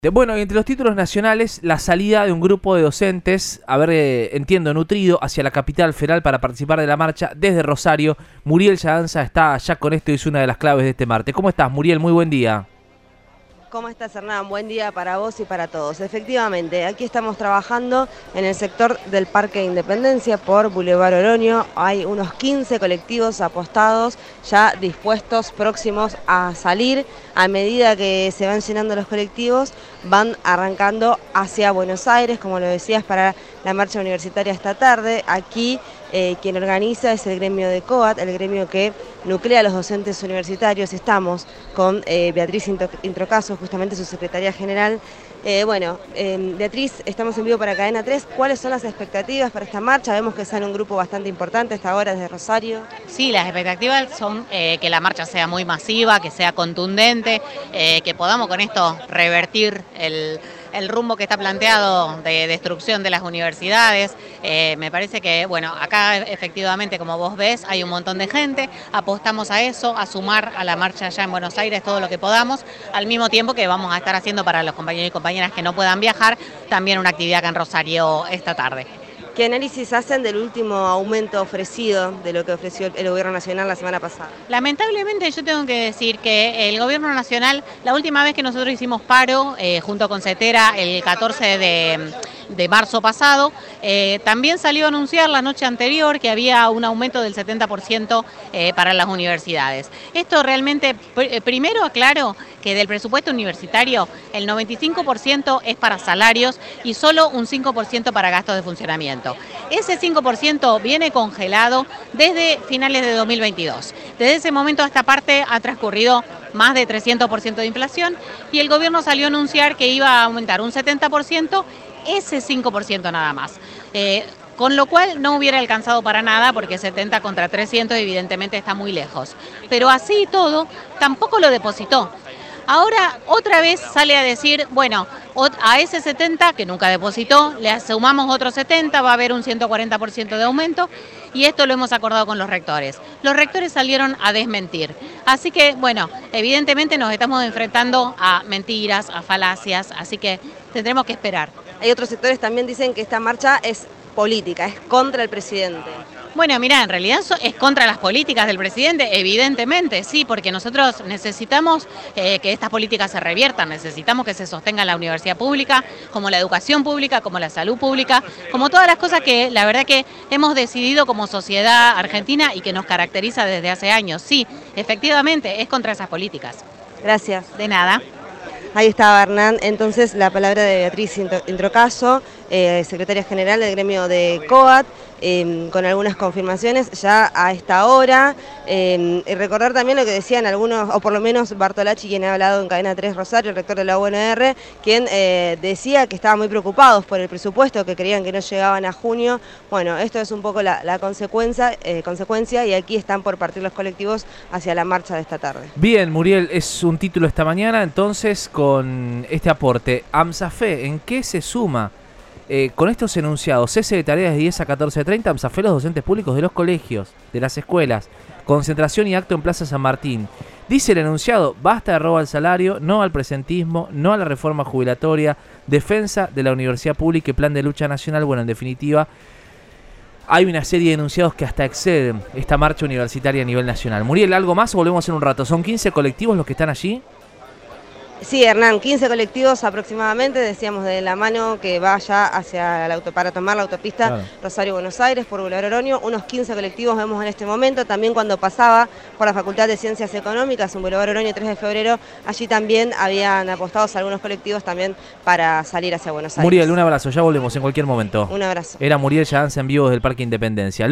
Bueno, y entre los títulos nacionales, la salida de un grupo de docentes, entiendo, nutrido, hacia la capital federal para participar de la marcha desde Rosario. Muriel Yadanza está ya con esto y es una de las claves de este martes. ¿Cómo estás, Muriel? Muy buen día. ¿Cómo estás, Hernán? Buen día para vos y para todos. Efectivamente, aquí estamos trabajando en el sector del Parque Independencia por Boulevard Oroño. Hay unos 15 colectivos apostados, ya dispuestos, próximos a salir. A medida que se van llenando los colectivos, van arrancando hacia Buenos Aires, como lo decías, para la marcha universitaria esta tarde. Aquí quien organiza es el gremio de COAT, el gremio que nuclea a los docentes universitarios. Estamos con Beatriz Introcaso, justamente su secretaria general. Beatriz, estamos en vivo para Cadena 3. ¿Cuáles son las expectativas para esta marcha? Vemos que sale un grupo bastante importante hasta ahora desde Rosario. Sí, las expectativas son que la marcha sea muy masiva, que sea contundente, que podamos con esto revertir el rumbo que está planteado de destrucción de las universidades. Me parece que, bueno, acá efectivamente, como vos ves, hay un montón de gente, apostamos a eso, a sumar a la marcha allá en Buenos Aires todo lo que podamos, al mismo tiempo que vamos a estar haciendo para los compañeros y compañeras que no puedan viajar, también una actividad acá en Rosario esta tarde. ¿Qué análisis hacen del último aumento ofrecido, de lo que ofreció el Gobierno Nacional la semana pasada? Lamentablemente yo tengo que decir que el Gobierno Nacional, la última vez que nosotros hicimos paro junto con CETERA el 14 de marzo pasado, también salió a anunciar la noche anterior que había un aumento del 70% para las universidades. Esto realmente, primero aclaro que del presupuesto universitario el 95% es para salarios y solo un 5% para gastos de funcionamiento. Ese 5% viene congelado desde finales de 2022. Desde ese momento a esta parte ha transcurrido más de 300% de inflación y el gobierno salió a anunciar que iba a aumentar un 70%, ese 5% nada más. Con lo cual no hubiera alcanzado para nada porque 70 contra 300 evidentemente está muy lejos. Pero así y todo, tampoco lo depositó. Ahora otra vez sale a decir, bueno, a ese 70 que nunca depositó, le sumamos otro 70, va a haber un 140% de aumento y esto lo hemos acordado con los rectores. Los rectores salieron a desmentir. Así que, bueno, evidentemente nos estamos enfrentando a mentiras, a falacias, así que tendremos que esperar. Hay otros sectores también dicen que esta marcha es política, es contra el presidente. Bueno, mira, en realidad es contra las políticas del presidente, evidentemente, sí, porque nosotros necesitamos que estas políticas se reviertan, necesitamos que se sostenga la universidad pública, como la educación pública, como la salud pública, como todas las cosas que la verdad que hemos decidido como sociedad argentina y que nos caracteriza desde hace años. Sí, efectivamente, es contra esas políticas. Gracias. De nada. Ahí estaba Hernán, entonces la palabra de Beatriz Introcaso, secretaria general del gremio de COAT, con algunas confirmaciones ya a esta hora. Y recordar también lo que decían algunos, o por lo menos Bartolacci, quien ha hablado en Cadena 3 Rosario, el rector de la UNR, quien decía que estaban muy preocupados por el presupuesto, que creían que no llegaban a junio. Bueno, esto es un poco la consecuencia y aquí están por partir los colectivos hacia la marcha de esta tarde. Bien, Muriel, es un título esta mañana, entonces con este aporte. AMSAFE, ¿en qué se suma? Con estos enunciados, cese de tareas de 10 a 14:30, AMSAFE, los docentes públicos de los colegios, de las escuelas, concentración y acto en Plaza San Martín. Dice el enunciado, basta de robo al salario, no al presentismo, no a la reforma jubilatoria, defensa de la universidad pública y plan de lucha nacional. Bueno, en definitiva, hay una serie de enunciados que hasta exceden esta marcha universitaria a nivel nacional. Muriel, ¿algo más o volvemos en un rato? ¿Son 15 colectivos los que están allí? Sí, Hernán, 15 colectivos aproximadamente, decíamos de la mano que vaya hacia para tomar la autopista claro. Rosario-Buenos Aires por Boulevard Oroño, unos 15 colectivos vemos en este momento. También cuando pasaba por la Facultad de Ciencias Económicas en Boulevard Oroño 3 de febrero, allí también habían apostados algunos colectivos también para salir hacia Buenos Aires. Muriel, un abrazo, ya volvemos en cualquier momento. Un abrazo. Era Muriel Yadanza en vivo desde el Parque Independencia.